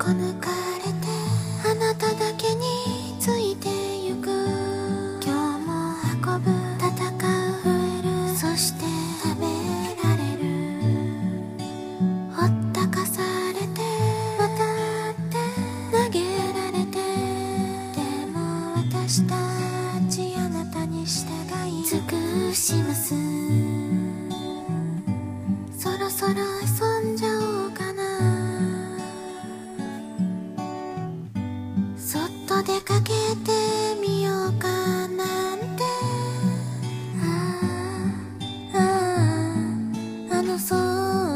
抜かれてあなただけについてゆく。今日も運ぶ戦う増える、そして食べられる。ほったかされて渡って投げられて、でも私たちあなたに従い尽くします。そろそろ遊んじゃおうかな。そっと出かけてみようかなんて。ああああ、あの空